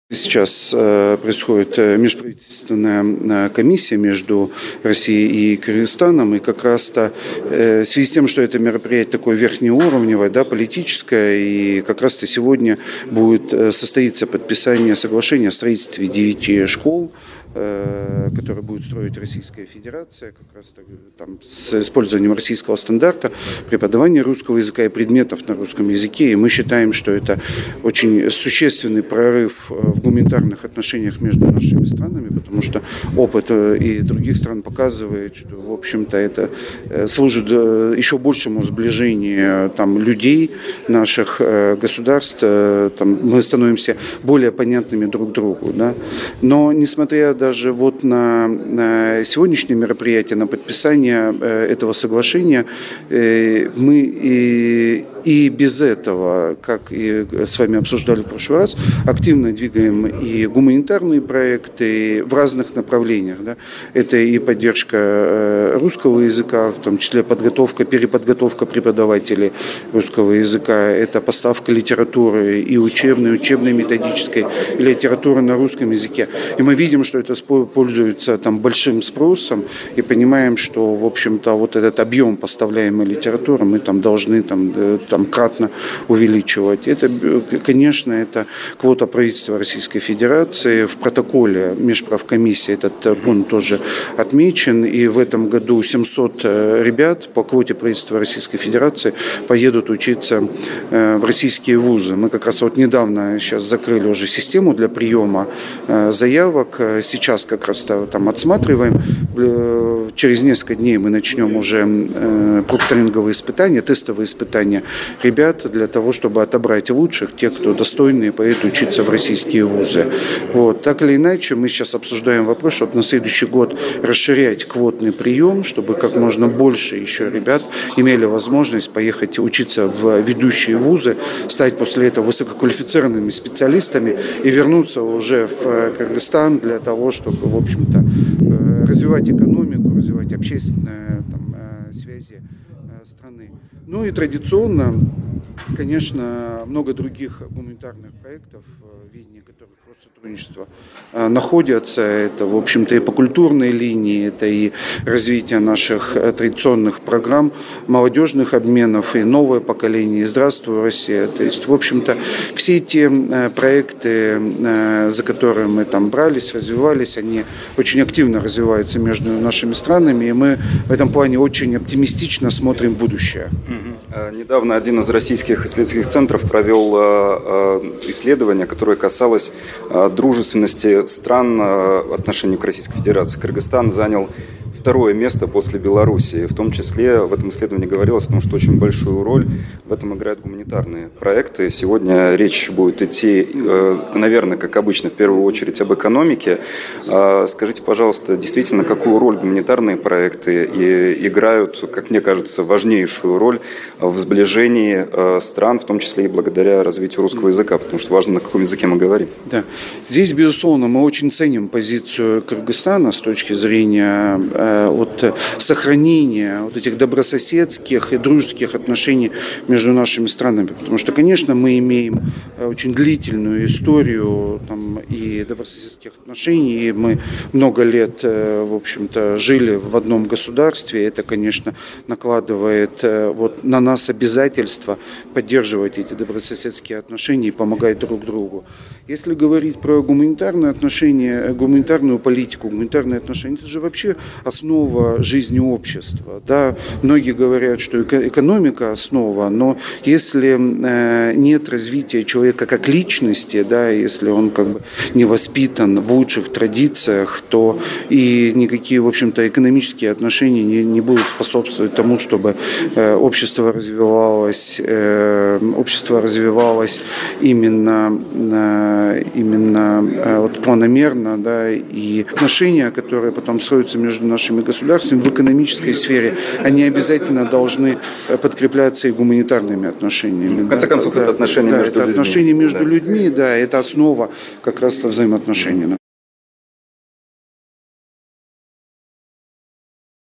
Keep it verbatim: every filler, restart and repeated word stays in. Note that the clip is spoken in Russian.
Сейчас происходит межправительственная комиссия между Россией и Кыргызстаном, и как раз-то в связи с тем, что это мероприятие такое верхнеуровневое, да, политическое, и как раз-то сегодня будет состоится подписание соглашения о строительстве девяти школ, которые будет строить Российская Федерация, как раз там, с использованием российского стандарта, преподавания русского языка и предметов на русском языке. И мы считаем, что это очень существенный прорыв в гуманитарных отношениях между нашими странами, потому что опыт и других стран показывает, что, в общем-то, это служит еще большему сближению там, людей, наших государств. Там, мы становимся более понятными друг другу. Да? Но, несмотря даже вот на, на сегодняшнее мероприятие, на подписание э, этого соглашения, э, мы и, и без этого, как и с вами обсуждали в прошлый раз, активно двигаем и гуманитарные проекты в разных направлениях. Да? Это и поддержка э, русского языка, в том числе подготовка, переподготовка преподавателей русского языка, это поставка литературы и учебной, учебной методической и литературы на русском языке. И мы видим, что это пользуется там большим спросом, и понимаем, что, в общем-то, вот этот объем поставляемой литературы мы там должны там, там кратно увеличивать. Это, конечно, это квота правительства Российской Федерации. В протоколе межправкомиссии этот пункт тоже отмечен, и в этом году семьсот ребят по квоте правительства Российской Федерации поедут учиться в российские вузы. Мы как раз вот недавно сейчас закрыли уже систему для приема заявок. Сейчас как раз там отсматриваем. Через несколько дней мы начнем уже прокторинговые испытания, тестовые испытания ребят для того, чтобы отобрать лучших, тех, кто достойные, поедут учиться в российские вузы. Вот. Так или иначе, мы сейчас обсуждаем вопрос, чтобы на следующий год расширять квотный прием, чтобы как можно больше еще ребят имели возможность поехать учиться в ведущие вузы, стать после этого высококвалифицированными специалистами и вернуться уже в Кыргызстан для того, чтобы, в общем-то, развивать экономику, развивать общественные там, связи страны. Ну и традиционно, конечно, много других гуманитарных проектов, в видении которых Россотрудничество находятся. Это, в общем-то, и по культурной линии, это и развитие наших традиционных программ, молодежных обменов, и новое поколение, и «Здравствуй, Россия». То есть, в общем-то, все те проекты, за которые мы там брались, развивались, они очень активно развиваются между нашими странами, и мы в этом плане очень оптимистично смотрим в будущее. Недавно один из российских исследовательских центров провел исследование, которое касалось дружественности стран отношению к Российской Федерации. Кыргызстан занял второе место после Белоруссии. В том числе в этом исследовании говорилось о том, что очень большую роль в этом играют гуманитарные проекты. Сегодня речь будет идти, наверное, как обычно, в первую очередь об экономике. Скажите, пожалуйста, действительно, какую роль гуманитарные проекты играют, как мне кажется, важнейшую роль в сближении стран, в том числе и благодаря развитию русского языка, потому что важно, на каком языке мы говорим. Да. Здесь, безусловно, мы очень ценим позицию Кыргызстана с точки зрения от сохранения вот этих добрососедских и дружеских отношений между нашими странами. Потому что, конечно, мы имеем очень длительную историю там, и добрососедских отношений, и мы много лет, в общем-то, жили в одном государстве. Это, конечно, накладывает вот, на нас обязательство поддерживать эти добрососедские отношения и помогать друг другу. Если говорить про гуманитарные отношения, гуманитарную политику, гуманитарные отношения, это же вообще основа жизни общества. Да? Многие говорят, что экономика основа, но если нет развития человека как личности, да, если он как бы не воспитан в лучших традициях, то и никакие, в общем-то, экономические отношения не, не будут способствовать тому, чтобы общество развивалось, общество развивалось именно именно вот, планомерно, да, и отношения, которые потом строятся между нашими государствами в экономической сфере, они обязательно должны подкрепляться и гуманитарными отношениями. В конце да, концов, да, это отношения да, между это людьми. Отношения между да. людьми, да, это основа как раз-то взаимоотношений.